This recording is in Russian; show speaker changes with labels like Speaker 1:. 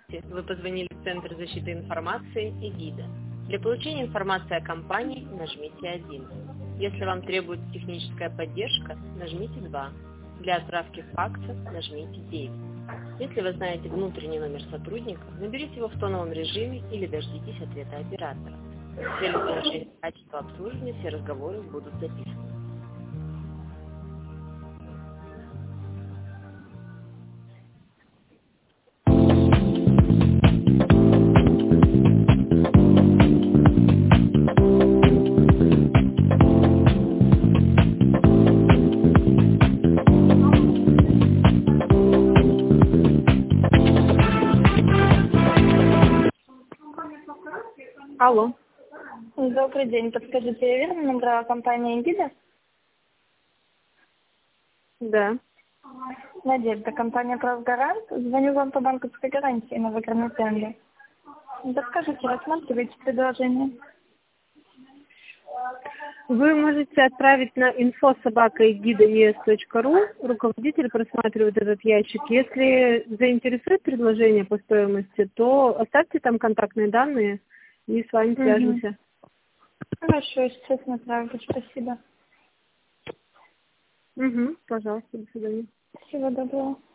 Speaker 1: Вы позвонили в Центр защиты информации ЭГИДа. Для получения информации о компании нажмите 1. Если вам требуется техническая поддержка, нажмите 2. Для отправки факса нажмите 9. Если вы знаете внутренний номер сотрудника, наберите его в тоновом режиме или дождитесь ответа оператора. В целях улучшения качества обслуживания все разговоры будут записаны. Алло.
Speaker 2: Добрый день. Подскажите, я верно набрала компания «Эгида»?
Speaker 1: Да.
Speaker 2: Надежда, компания «Правгарант». Звоню вам по банковской гарантии на выигранный тендер. Подскажите, рассматриваете предложение?
Speaker 1: Вы можете отправить на info@egida.es.ru. Руководитель просматривает этот ящик. Если заинтересует предложение по стоимости, то оставьте там контактные данные и с вами свяжемся.
Speaker 2: Хорошо, сейчас направлю. Спасибо.
Speaker 1: Пожалуйста, до свидания.
Speaker 2: Всего доброго.